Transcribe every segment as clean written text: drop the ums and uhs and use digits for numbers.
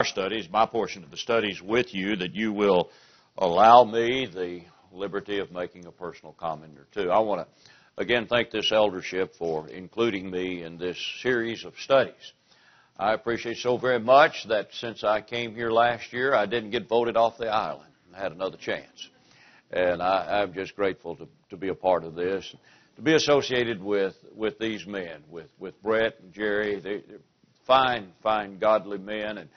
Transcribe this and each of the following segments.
studies, my portion of the studies with you, that you will allow me the liberty of making a personal comment or two. I want to again thank this eldership for including me in this series of studies. I appreciate so very much that since I came here last year, I didn't get voted off the island. I had another chance. And I'm just grateful to be a part of this, to be associated with these men, with Brett and Jerry. They're fine, godly men, and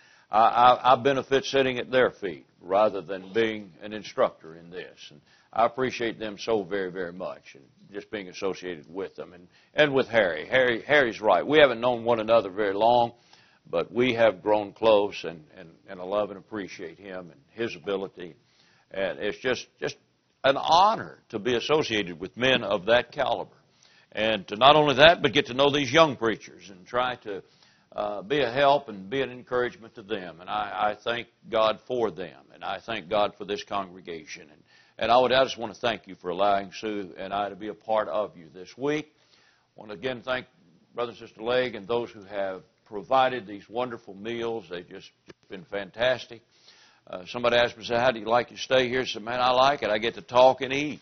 I benefit sitting at their feet rather than being an instructor in this. And I appreciate them so very, very much, and just being associated with them. And with Harry. Harry's right. We haven't known one another very long, but we have grown close, and I love and appreciate him and his ability. And it's just an honor to be associated with men of that caliber. And to not only that, but get to know these young preachers and try to be a help and be an encouragement to them. And I thank God for them. And I thank God for this congregation. And I just want to thank you for allowing Sue and I to be a part of you this week. I want to again thank Brother and Sister Legg and those who have provided these wonderful meals. They've just been fantastic. Somebody asked me, how do you like to stay here? I said, man, I like it. I get to talk and eat.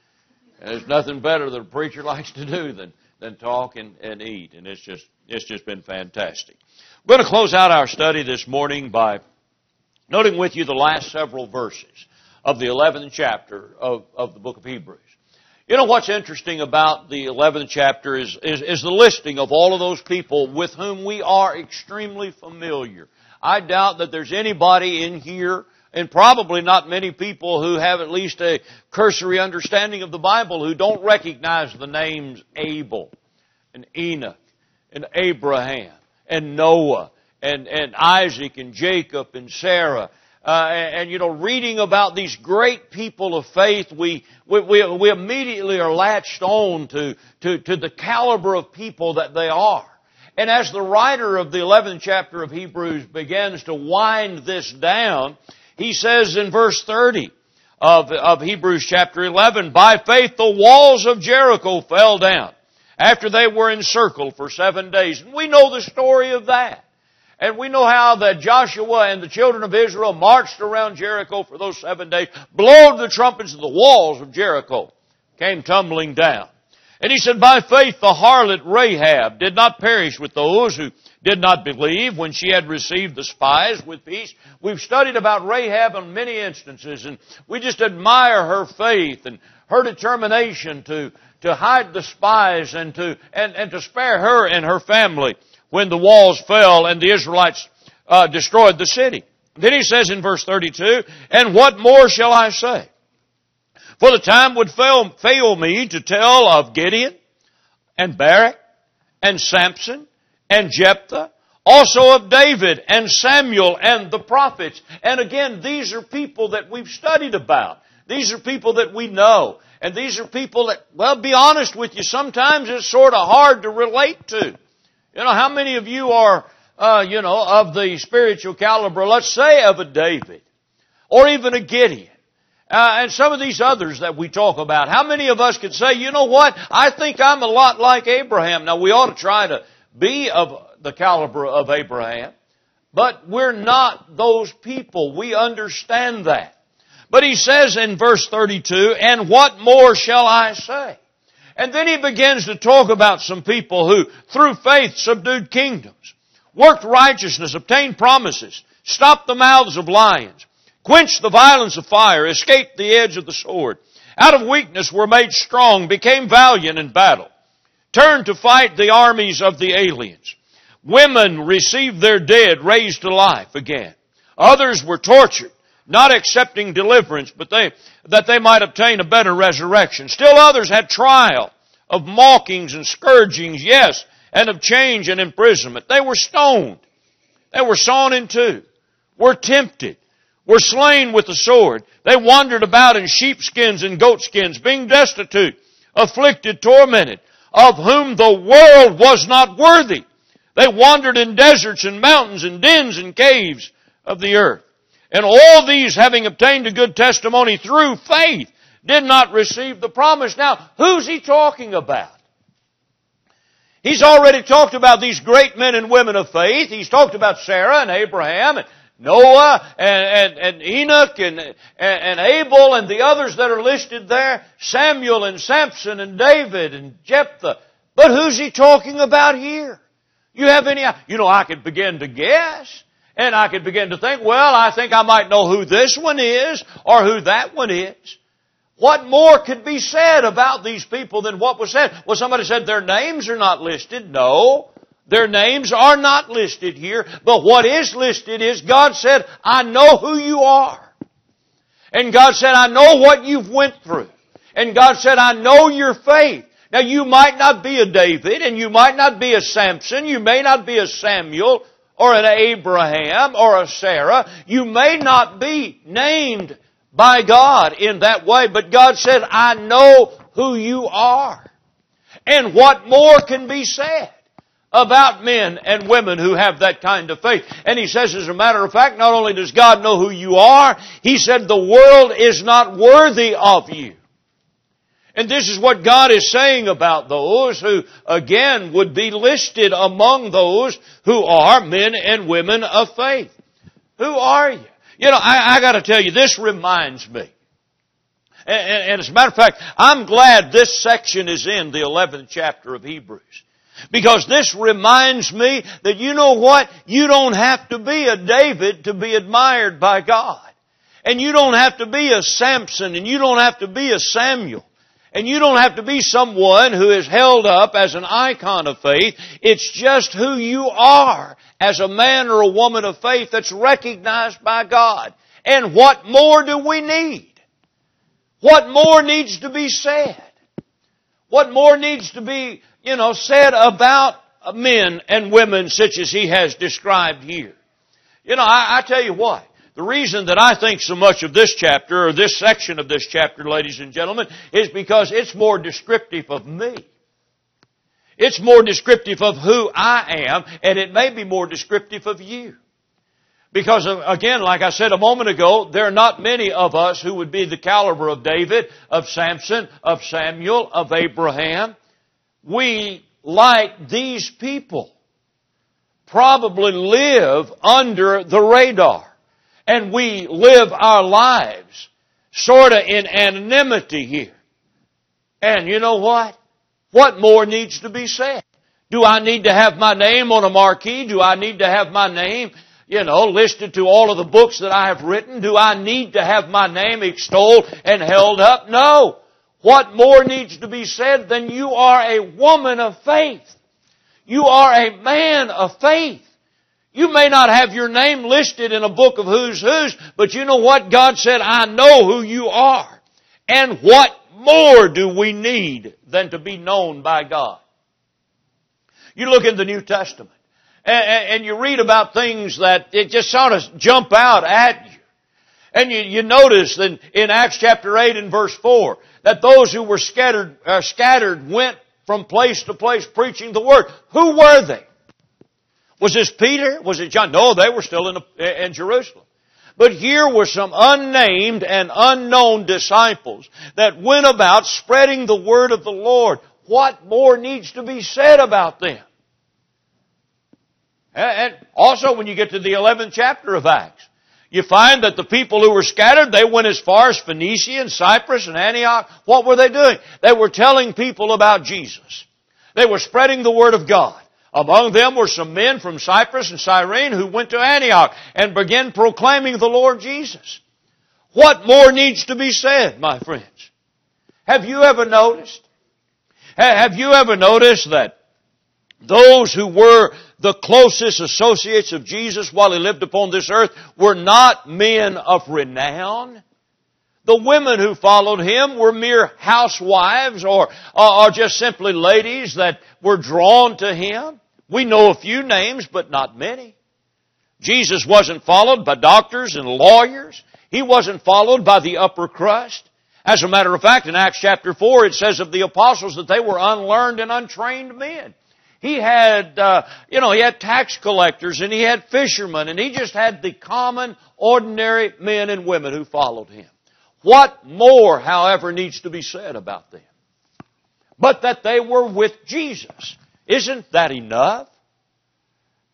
And there's nothing better that a preacher likes to do than talk and eat. And it's just been fantastic. We're going to close out our study this morning by noting with you the last several verses of the 11th chapter of the book of Hebrews. You know what's interesting about the 11th chapter is the listing of all of those people with whom we are extremely familiar. I doubt that there's anybody in here, and probably not many people who have at least a cursory understanding of the Bible, who don't recognize the names Abel and Enoch and Abraham and Noah and Isaac and Jacob and Sarah. And you know, reading about these great people of faith, we immediately are latched on to the caliber of people that they are. And as the writer of the 11th chapter of Hebrews begins to wind this down, he says in verse 30 of Hebrews chapter 11, by faith the walls of Jericho fell down after they were encircled for 7 days. And we know the story of that. And we know how that Joshua and the children of Israel marched around Jericho for those 7 days, blowed the trumpets, and the walls of Jericho came tumbling down. And he said, by faith the harlot Rahab did not perish with those who did not believe when she had received the spies with peace. We've studied about Rahab on many instances, and we just admire her faith and her determination to hide the spies and to spare her and her family when the walls fell and the Israelites destroyed the city. Then he says in verse 32, and what more shall I say? For the time would fail me to tell of Gideon and Barak and Samson and Jephthah, also of David and Samuel and the prophets. And again, these are people that we've studied about. These are people that we know. And these are people that, well, be honest with you, sometimes it's sort of hard to relate to. You know, how many of you are, of the spiritual caliber, let's say, of a David or even a Gideon? And some of these others that we talk about, how many of us could say, you know what, I think I'm a lot like Abraham. Now, we ought to try to be of the caliber of Abraham, but we're not those people. We understand that. But he says in verse 32, and what more shall I say? And then he begins to talk about some people who, through faith, subdued kingdoms, worked righteousness, obtained promises, stopped the mouths of lions, quenched the violence of fire, escaped the edge of the sword, out of weakness were made strong, became valiant in battle, turned to fight the armies of the aliens. Women received their dead raised to life again. Others were tortured, not accepting deliverance, but that they might obtain a better resurrection. Still others had trial of mockings and scourgings, yes, and of chains and imprisonment. They were stoned. They were sawn in two, were tempted, were slain with the sword. They wandered about in sheepskins and goatskins, being destitute, afflicted, tormented, of whom the world was not worthy. They wandered in deserts and mountains and dens and caves of the earth. And all these, having obtained a good testimony through faith, did not receive the promise. Now, who's he talking about? He's already talked about these great men and women of faith. He's talked about Sarah and Abraham and Noah and Enoch and Abel and the others that are listed there, Samuel and Samson and David and Jephthah. But who's he talking about here? You have any, I could begin to guess. And I could begin to think, well, I think I might know who this one is or who that one is. What more could be said about these people than what was said? Well, somebody said their names are not listed. No, their names are not listed here. But what is listed is God said, I know who you are. And God said, I know what you've went through. And God said, I know your faith. Now, you might not be a David, and you might not be a Samson, you may not be a Samuel, or an Abraham, or a Sarah. You may not be named by God in that way, but God said, I know who you are. And what more can be said about men and women who have that kind of faith? And He says, as a matter of fact, not only does God know who you are, He said the world is not worthy of you. And this is what God is saying about those who, again, would be listed among those who are men and women of faith. Who are you? I got to tell you, this reminds me. And as a matter of fact, I'm glad this section is in the 11th chapter of Hebrews. Because this reminds me that you know what? You don't have to be a David to be admired by God. And you don't have to be a Samson, and you don't have to be a Samuel. And you don't have to be someone who is held up as an icon of faith. It's just who you are as a man or a woman of faith that's recognized by God. And what more do we need? What more needs to be said? What more needs to be, said about men and women such as He has described here? I tell you what. The reason that I think so much of this chapter, or this section of this chapter, ladies and gentlemen, is because it's more descriptive of me. It's more descriptive of who I am, and it may be more descriptive of you. Because, again, like I said a moment ago, there are not many of us who would be the caliber of David, of Samson, of Samuel, of Abraham. We, like these people, probably live under the radar. And we live our lives sort of in anonymity here. And you know what? What more needs to be said? Do I need to have my name on a marquee? Do I need to have my name, listed to all of the books that I have written? Do I need to have my name extolled and held up? No. What more needs to be said than you are a woman of faith? You are a man of faith. You may not have your name listed in a book of who's, but you know what? God said, I know who you are. And what more do we need than to be known by God? You look in the New Testament, and you read about things that it just sort of jump out at you. And you notice that in Acts chapter 8 and verse 4, that those who were scattered went from place to place preaching the Word. Who were they? Was this Peter? Was it John? No, they were still in Jerusalem. But here were some unnamed and unknown disciples that went about spreading the word of the Lord. What more needs to be said about them? And also when you get to the 11th chapter of Acts, you find that the people who were scattered, they went as far as Phoenicia and Cyprus and Antioch. What were they doing? They were telling people about Jesus. They were spreading the word of God. Among them were some men from Cyprus and Cyrene who went to Antioch and began proclaiming the Lord Jesus. What more needs to be said, my friends? Have you ever noticed? Have you ever noticed that those who were the closest associates of Jesus while He lived upon this earth were not men of renown? The women who followed Him were mere housewives or just simply ladies that were drawn to Him. We know a few names, but not many. Jesus wasn't followed by doctors and lawyers. He wasn't followed by the upper crust. As a matter of fact, in Acts chapter 4, it says of the apostles that they were unlearned and untrained men. He had, he had tax collectors and he had fishermen and he just had the common, ordinary men and women who followed Him. What more, however, needs to be said about them? But that they were with Jesus. Isn't that enough?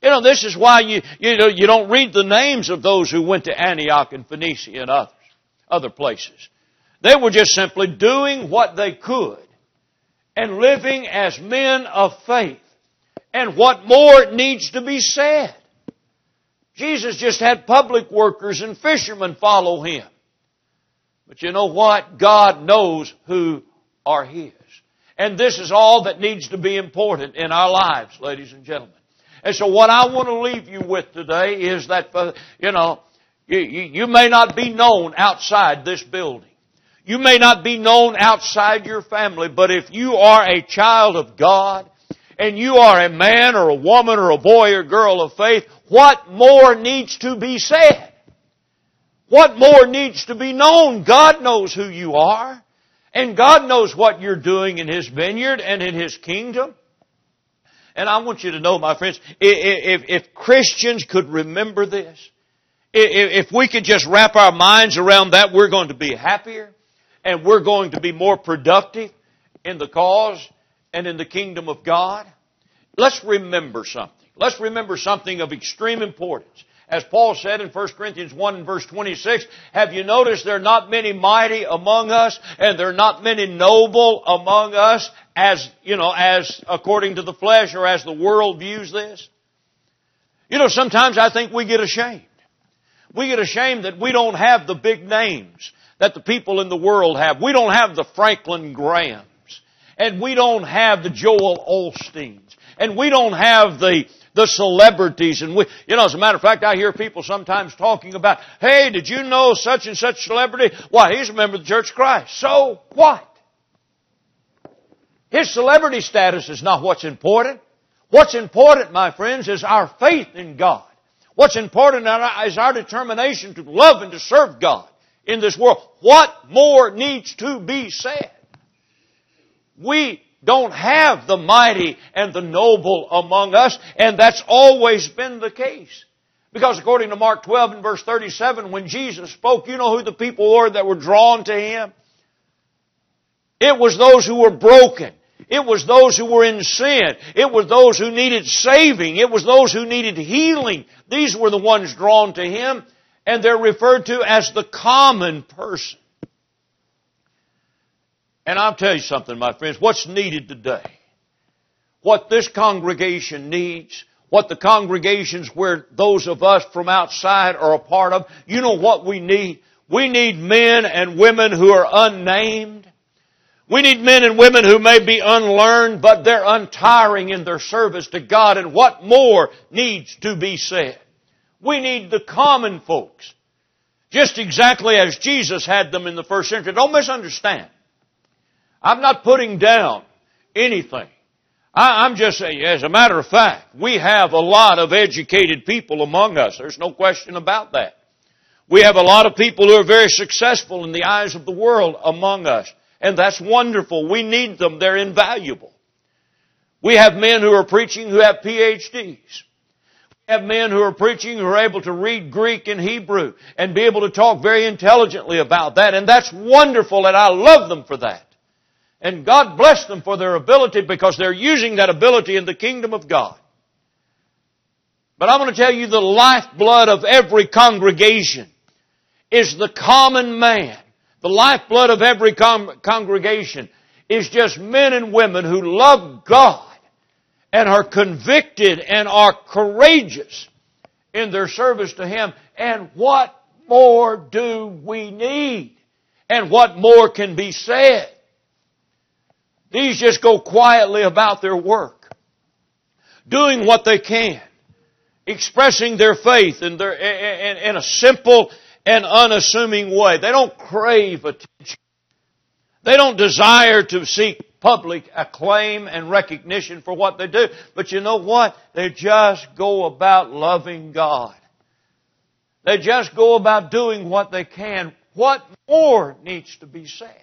You know, this is why you don't read the names of those who went to Antioch and Phoenicia and other places. They were just simply doing what they could and living as men of faith. And what more needs to be said? Jesus just had public workers and fishermen follow Him. But you know what? God knows who are His. And this is all that needs to be important in our lives, ladies and gentlemen. And so what I want to leave you with today is that, you may not be known outside this building. You may not be known outside your family, but if you are a child of God, and you are a man or a woman or a boy or girl of faith, what more needs to be said? What more needs to be known? God knows who you are, and God knows what you're doing in His vineyard and in His kingdom. And I want you to know, my friends, if Christians could remember this, if we could just wrap our minds around that, we're going to be happier and we're going to be more productive in the cause and in the kingdom of God. Let's remember something. Let's remember something of extreme importance. As Paul said in 1 Corinthians 1 and verse 26, have you noticed there are not many mighty among us and there are not many noble among us as according to the flesh or as the world views this? You know, sometimes I think we get ashamed. We get ashamed that we don't have the big names that the people in the world have. We don't have the Franklin Grahams. And we don't have the Joel Osteens. And we don't have the celebrities. And as a matter of fact, I hear people sometimes talking about, hey, did you know such and such celebrity? Why, he's a member of the Church of Christ. So what? His celebrity status is not what's important. What's important, my friends, is our faith in God. What's important is our determination to love and to serve God in this world. What more needs to be said? We don't have the mighty and the noble among us, and that's always been the case. Because according to Mark 12 and verse 37, when Jesus spoke, you know who the people were that were drawn to Him? It was those who were broken. It was those who were in sin. It was those who needed saving. It was those who needed healing. These were the ones drawn to Him, and they're referred to as the common person. And I'll tell you something, my friends, what's needed today, what this congregation needs, what the congregations where those of us from outside are a part of, you know what we need? We need men and women who are unnamed. We need men and women who may be unlearned, but they're untiring in their service to God. And what more needs to be said? We need the common folks, just exactly as Jesus had them in the first century. Don't misunderstand. I'm not putting down anything. I'm just saying, as a matter of fact, we have a lot of educated people among us. There's no question about that. We have a lot of people who are very successful in the eyes of the world among us. And that's wonderful. We need them. They're invaluable. We have men who are preaching who have PhDs. We have men who are preaching who are able to read Greek and Hebrew and be able to talk very intelligently about that. And that's wonderful, and I love them for that. And God bless them for their ability because they're using that ability in the kingdom of God. But I'm going to tell you the lifeblood of every congregation is the common man. The lifeblood of every congregation is just men and women who love God and are convicted and are courageous in their service to Him. And what more do we need? And what more can be said? These just go quietly about their work, doing what they can, expressing their faith in a simple and unassuming way. They don't crave attention. They don't desire to seek public acclaim and recognition for what they do. But you know what? They just go about loving God. They just go about doing what they can. What more needs to be said?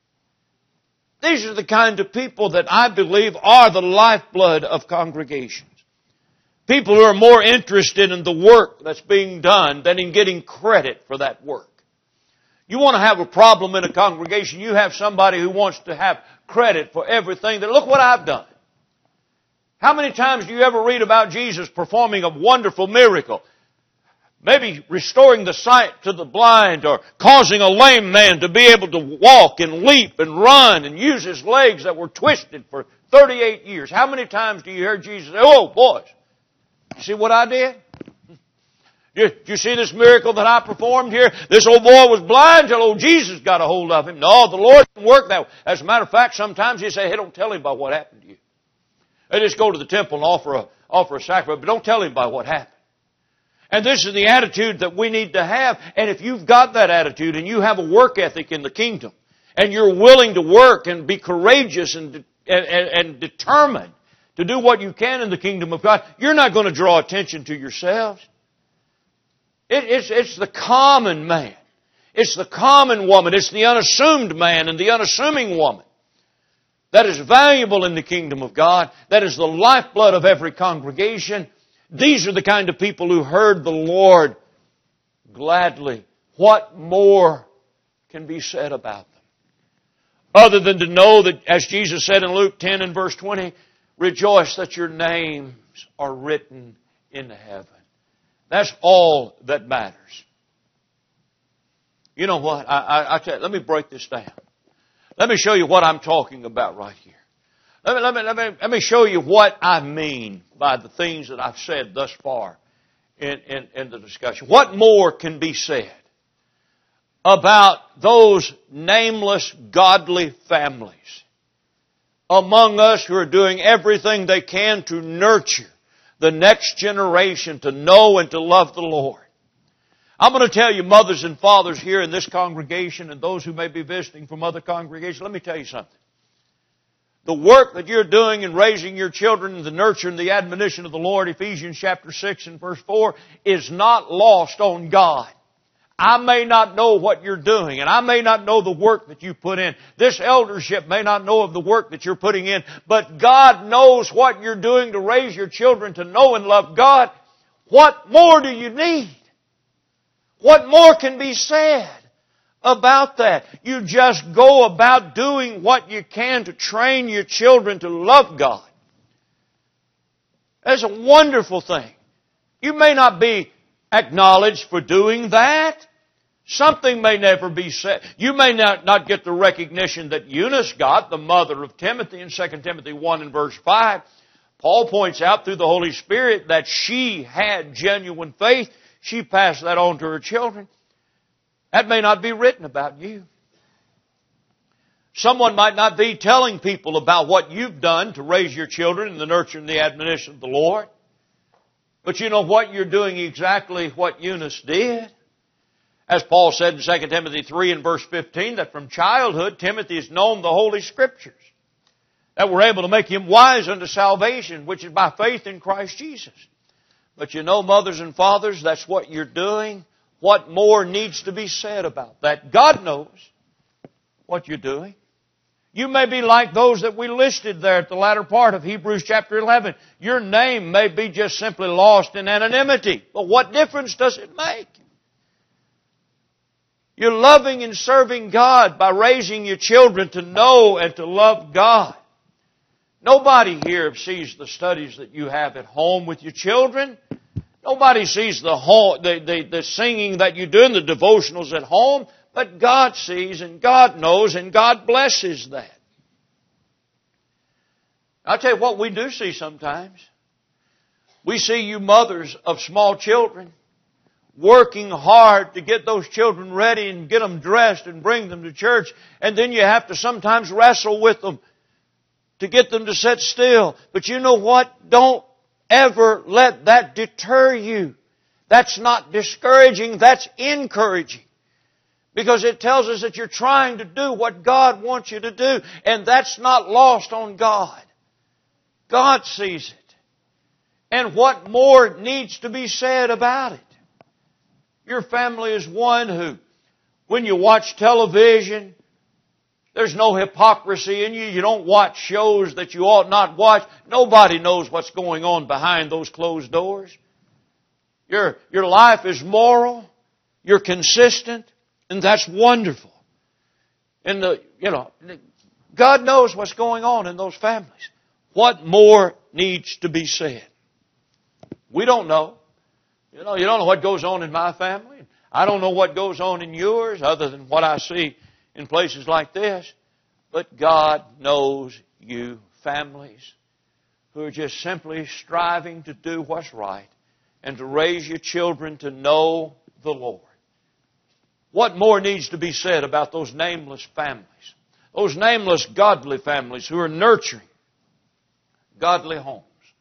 These are the kind of people that I believe are the lifeblood of congregations. People who are more interested in the work that's being done than in getting credit for that work. You want to have a problem in a congregation, you have somebody who wants to have credit for everything. That look what I've done. How many times do you ever read about Jesus performing a wonderful miracle? Maybe restoring the sight to the blind, or causing a lame man to be able to walk and leap and run and use his legs that were twisted for 38 years. How many times do you hear Jesus say, "Oh, boys, you see what I did? Did you see this miracle that I performed here? This old boy was blind till old Jesus got a hold of him." No, the Lord didn't work that way. As a matter of fact, sometimes He say, "Hey, don't tell anybody what happened to you." They just go to the temple and offer a sacrifice, but don't tell anybody what happened. And this is the attitude that we need to have. And if you've got that attitude and you have a work ethic in the kingdom, and you're willing to work and be courageous and determined to do what you can in the kingdom of God, you're not going to draw attention to yourselves. It's the common man. It's the common woman. It's the unassumed man and the unassuming woman that is valuable in the kingdom of God. That is the lifeblood of every congregation. These are the kind of people who heard the Lord gladly. What more can be said about them? Other than to know that, as Jesus said in Luke 10 and verse 20, "Rejoice that your names are written in heaven." That's all that matters. You know what? I tell you, let me break this down. Let me show you what I'm talking about right here. Let me show you what I mean by the things that I've said thus far in the discussion. What more can be said about those nameless godly families among us who are doing everything they can to nurture the next generation to know and to love the Lord? I'm going to tell you, mothers and fathers here in this congregation and those who may be visiting from other congregations, let me tell you something. The work that you're doing in raising your children in the nurture and the admonition of the Lord, Ephesians chapter 6 and verse 4, is not lost on God. I may not know what you're doing, and I may not know the work that you put in. This eldership may not know of the work that you're putting in, but God knows what you're doing to raise your children to know and love God. What more do you need? What more can be said about that? You just go about doing what you can to train your children to love God. That's a wonderful thing. You may not be acknowledged for doing that. Something may never be said. You may not get the recognition that Eunice got, the mother of Timothy, in 2 Timothy 1 and verse 5. Paul points out through the Holy Spirit that she had genuine faith. She passed that on to her children. That may not be written about you. Someone might not be telling people about what you've done to raise your children in the nurture and the admonition of the Lord. But you know what? You're doing exactly what Eunice did. As Paul said in 2 Timothy 3 and verse 15, that from childhood Timothy has known the Holy Scriptures, that were able to make him wise unto salvation, which is by faith in Christ Jesus. But you know, mothers and fathers, that's what you're doing. What more needs to be said about that? God knows what you're doing. You may be like those that we listed there at the latter part of Hebrews chapter 11. Your name may be just simply lost in anonymity. But what difference does it make? You're loving and serving God by raising your children to know and to love God. Nobody here sees the studies that you have at home with your children. Nobody sees the singing that you do in the devotionals at home. But God sees and God knows and God blesses that. I'll tell you what we do see sometimes. We see you mothers of small children working hard to get those children ready and get them dressed and bring them to church. And then you have to sometimes wrestle with them to get them to sit still. But you know what? Don't ever let that deter you. That's not discouraging. That's encouraging. Because it tells us that you're trying to do what God wants you to do. And that's not lost on God. God sees it. And what more needs to be said about it? Your family is one who, when you watch television, there's no hypocrisy in you. You don't watch shows that you ought not watch. Nobody knows what's going on behind those closed doors. Your life is moral. You're consistent. And that's wonderful. And God knows what's going on in those families. What more needs to be said? We don't know. You don't know what goes on in my family. I don't know what goes on in yours other than what I see in places like this. But God knows you families who are just simply striving to do what's right and to raise your children to know the Lord. What more needs to be said about those nameless families? Those nameless godly families who are nurturing godly homes.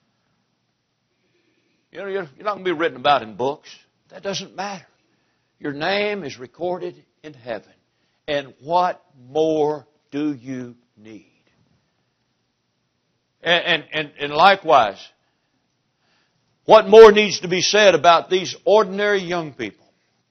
You're not going to be written about in books. That doesn't matter. Your name is recorded in heaven. And what more do you need? And likewise, what more needs to be said about these ordinary young people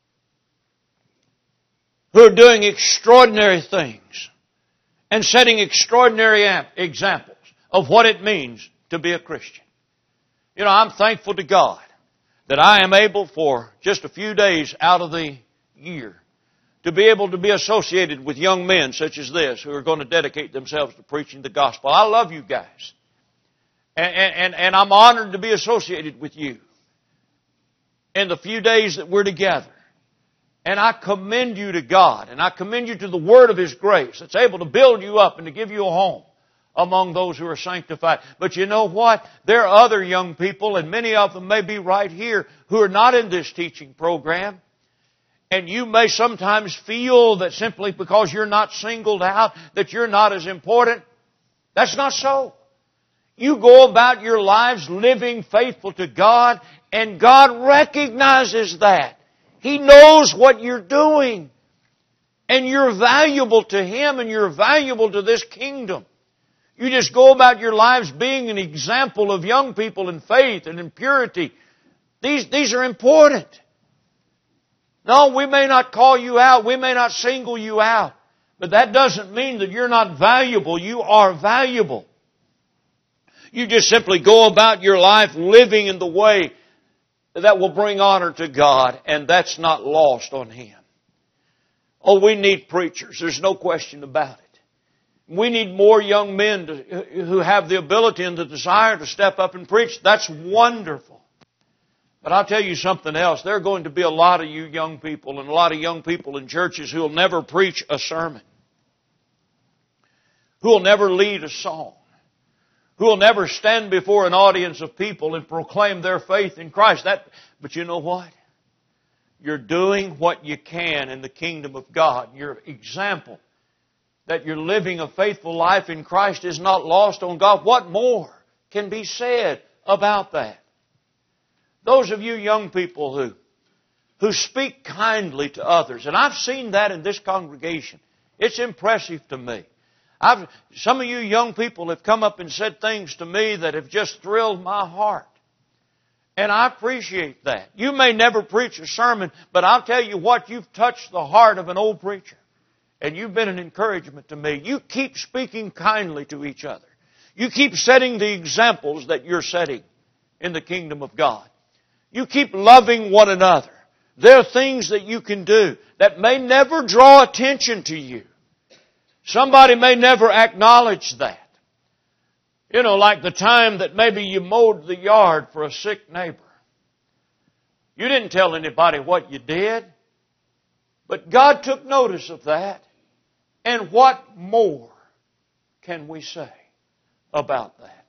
who are doing extraordinary things and setting extraordinary examples of what it means to be a Christian? You know, I'm thankful to God that I am able for just a few days out of the year to be able to be associated with young men such as this who are going to dedicate themselves to preaching the gospel. I love you guys. And I'm honored to be associated with you in the few days that we're together. And I commend you to God, and I commend you to the Word of His grace that's able to build you up and to give you a home among those who are sanctified. But you know what? There are other young people, and many of them may be right here, who are not in this teaching program. And you may sometimes feel that simply because you're not singled out, that you're not as important. That's not so. You go about your lives living faithful to God, and God recognizes that. He knows what you're doing. And you're valuable to Him, and you're valuable to this kingdom. You just go about your lives being an example of young people in faith and in purity. These are important. No, we may not call you out. We may not single you out. But that doesn't mean that you're not valuable. You are valuable. You just simply go about your life living in the way that will bring honor to God, and that's not lost on Him. Oh, we need preachers. There's no question about it. We need more young men who have the ability and the desire to step up and preach. That's wonderful. But I'll tell you something else. There are going to be a lot of you young people and a lot of young people in churches who will never preach a sermon, who will never lead a song, who will never stand before an audience of people and proclaim their faith in Christ. But you know what? You're doing what you can in the kingdom of God. Your example that you're living a faithful life in Christ is not lost on God. What more can be said about that? Those of you young people who speak kindly to others, and I've seen that in this congregation. It's impressive to me. Some of you young people have come up and said things to me that have just thrilled my heart. And I appreciate that. You may never preach a sermon, but I'll tell you what, you've touched the heart of an old preacher. And you've been an encouragement to me. You keep speaking kindly to each other. You keep setting the examples that you're setting in the kingdom of God. You keep loving one another. There are things that you can do that may never draw attention to you. Somebody may never acknowledge that. You know, like the time that maybe you mowed the yard for a sick neighbor. You didn't tell anybody what you did, but God took notice of that. And what more can we say about that?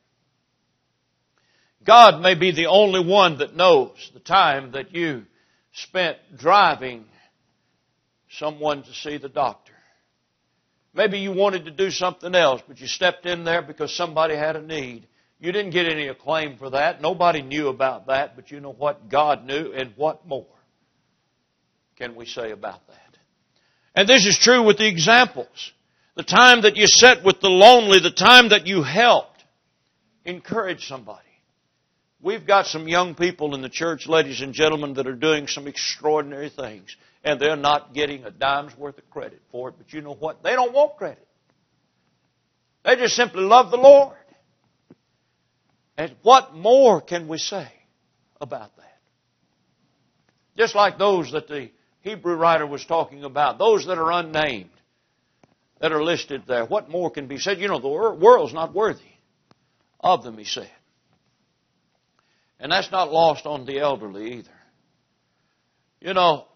God may be the only one that knows the time that you spent driving someone to see the doctor. Maybe you wanted to do something else, but you stepped in there because somebody had a need. You didn't get any acclaim for that. Nobody knew about that, but you know what? God knew, and what more can we say about that? And this is true with the examples. The time that you sat with the lonely, the time that you helped, encourage somebody. We've got some young people in the church, ladies and gentlemen, that are doing some extraordinary things. And they're not getting a dime's worth of credit for it. But you know what? They don't want credit. They just simply love the Lord. And what more can we say about that? Just like those that the Hebrew writer was talking about, those that are unnamed, that are listed there. What more can be said? You know, the world's not worthy of them, he said. And that's not lost on the elderly either. You know,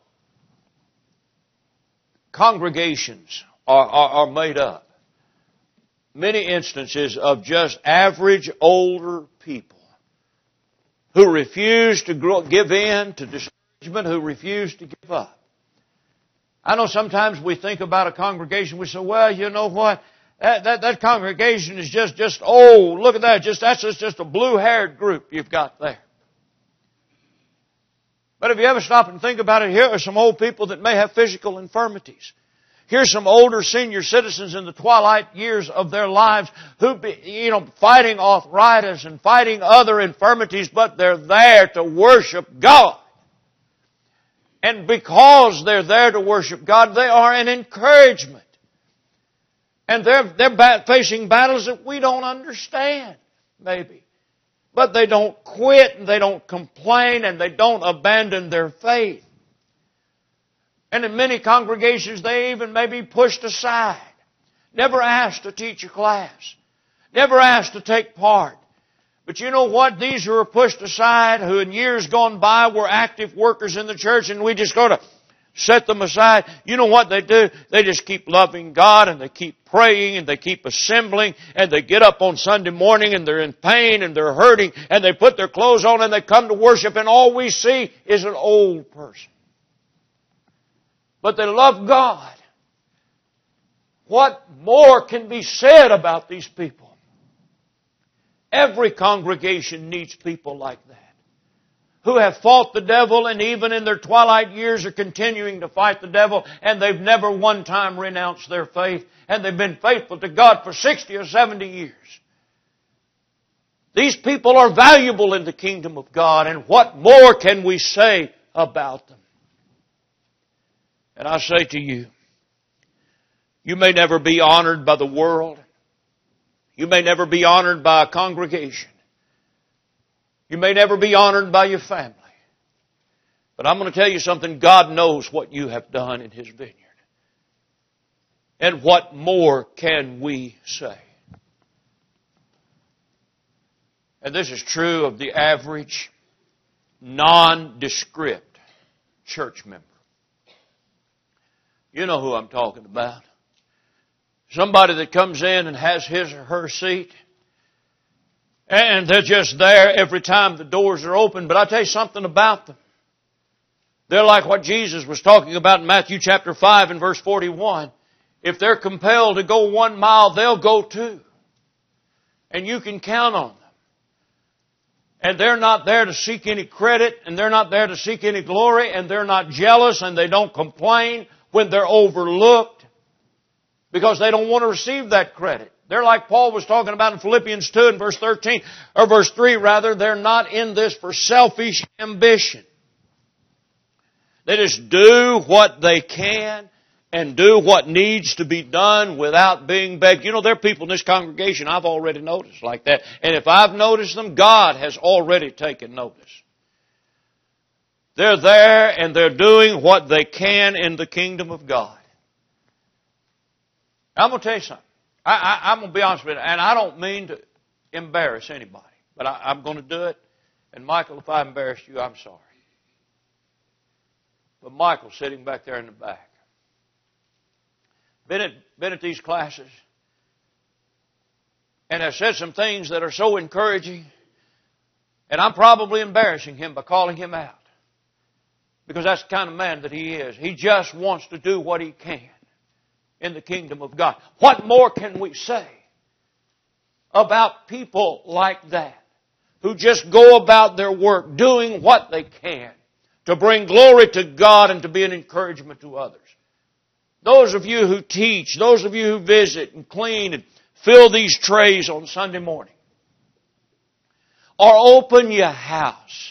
congregations are made up, many instances, of just average older people who refuse to give in to discouragement, who refuse to give up. I know sometimes we think about a congregation, we say, well, you know what? That congregation is just old. Look at that. That's just a blue-haired group you've got there. But if you ever stop and think about it, here are some old people that may have physical infirmities. Here's some older senior citizens in the twilight years of their lives who, fighting arthritis and fighting other infirmities, but they're there to worship God. And because they're there to worship God, they are an encouragement. And they're facing battles that we don't understand, maybe. But they don't quit, and they don't complain, and they don't abandon their faith. And in many congregations, they even may be pushed aside. Never asked to teach a class. Never asked to take part. But you know what? These who are pushed aside, who in years gone by were active workers in the church, and we just go to set them aside. You know what they do? They just keep loving God, and they keep praying, and they keep assembling, and they get up on Sunday morning, and they're in pain, and they're hurting, and they put their clothes on, and they come to worship, and all we see is an old person. But they love God. What more can be said about these people? Every congregation needs people like that, who have fought the devil, and even in their twilight years are continuing to fight the devil, and they've never one time renounced their faith, and they've been faithful to God for 60 or 70 years. These people are valuable in the kingdom of God, and what more can we say about them? And I say to you, you may never be honored by the world. You may never be honored by a congregation. You may never be honored by your family. But I'm going to tell you something. God knows what you have done in His vineyard. And what more can we say? And this is true of the average, nondescript church member. You know who I'm talking about. Somebody that comes in and has his or her seat, and they're just there every time the doors are open. But I'll tell you something about them. They're like what Jesus was talking about in Matthew chapter 5 and verse 41. If they're compelled to go 1 mile, they'll go 2. And you can count on them. And they're not there to seek any credit, and they're not there to seek any glory, and they're not jealous, and they don't complain when they're overlooked, because they don't want to receive that credit. They're like Paul was talking about in Philippians 2 and verse 13, or verse 3 rather, they're not in this for selfish ambition. They just do what they can and do what needs to be done without being begged. You know, there are people in this congregation I've already noticed like that. And if I've noticed them, God has already taken notice. They're there and they're doing what they can in the kingdom of God. I'm going to tell you something. I'm going to be honest with you, and I don't mean to embarrass anybody, but I'm going to do it. And Michael, if I embarrassed you, I'm sorry. But Michael's sitting back there in the back. Been at these classes, and has said some things that are so encouraging, and I'm probably embarrassing him by calling him out. Because that's the kind of man that he is. He just wants to do what he can in the kingdom of God. What more can we say about people like that, who just go about their work doing what they can to bring glory to God and to be an encouragement to others? Those of you who teach, those of you who visit and clean and fill these trays on Sunday morning, or open your house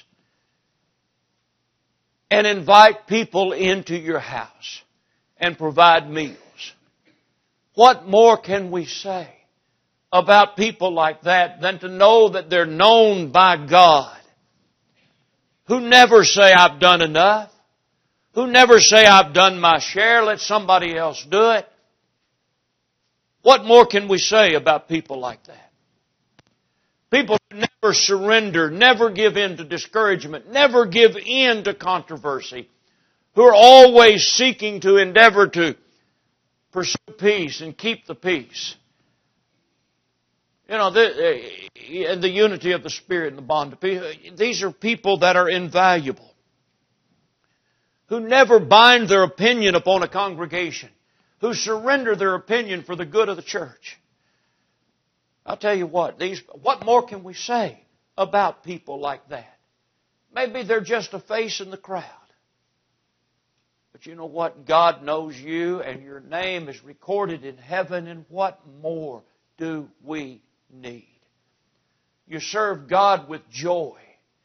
and invite people into your house and provide meals. What more can we say about people like that than to know that they're known by God, who never say, I've done enough, who never say, I've done my share, let somebody else do it. What more can we say about people like that? People who never surrender, never give in to discouragement, never give in to controversy, who are always seeking to endeavor to pursue peace and keep the peace. You know, the unity of the Spirit and the bond of peace. These are people that are invaluable, who never bind their opinion upon a congregation, who surrender their opinion for the good of the church. I'll tell you what more can we say about people like that? Maybe they're just a face in the crowd. But you know what? God knows you and your name is recorded in heaven, and what more do we need? You serve God with joy.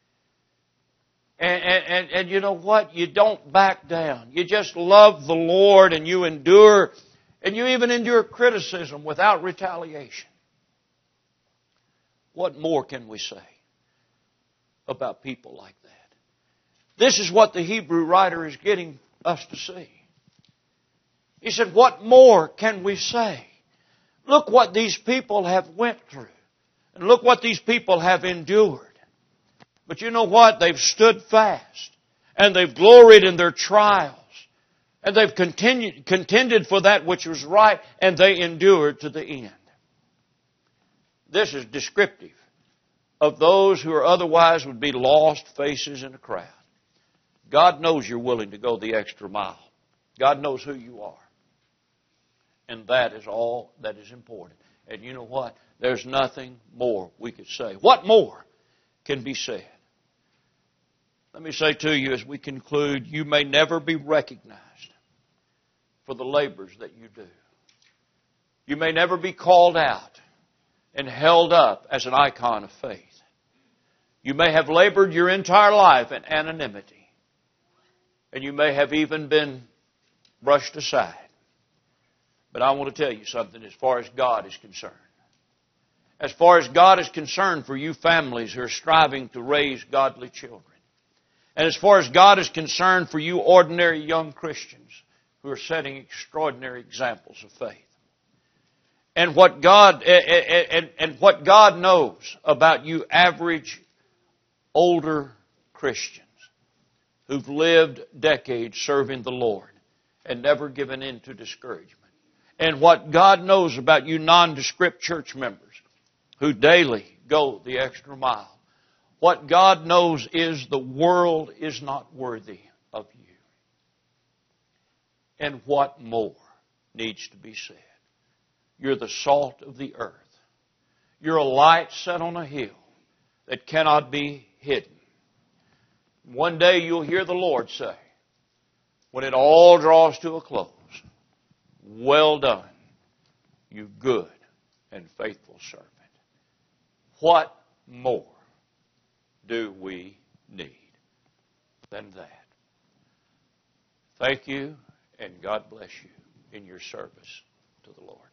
And you know what? You don't back down. You just love the Lord, and you endure, and you even endure criticism without retaliation. What more can we say about people like that? This is what the Hebrew writer is getting us to see. He said, what more can we say? Look what these people have went through. And look what these people have endured. But you know what? They've stood fast. And they've gloried in their trials. And they've contended for that which was right. And they endured to the end. This is descriptive of those who are otherwise would be lost faces in a crowd. God knows you're willing to go the extra mile. God knows who you are. And that is all that is important. And you know what? There's nothing more we could say. What more can be said? Let me say to you as we conclude, you may never be recognized for the labors that you do. You may never be called out and held up as an icon of faith. You may have labored your entire life in anonymity. And you may have even been brushed aside. But I want to tell you something as far as God is concerned. As far as God is concerned for you families who are striving to raise godly children. And as far as God is concerned for you ordinary young Christians who are setting extraordinary examples of faith. And what God knows about you average older Christians who've lived decades serving the Lord and never given in to discouragement. And what God knows about you nondescript church members who daily go the extra mile. What God knows is the world is not worthy of you. And what more needs to be said? You're the salt of the earth. You're a light set on a hill that cannot be hidden. One day you'll hear the Lord say, when it all draws to a close, well done, you good and faithful servant. What more do we need than that? Thank you, and God bless you in your service to the Lord.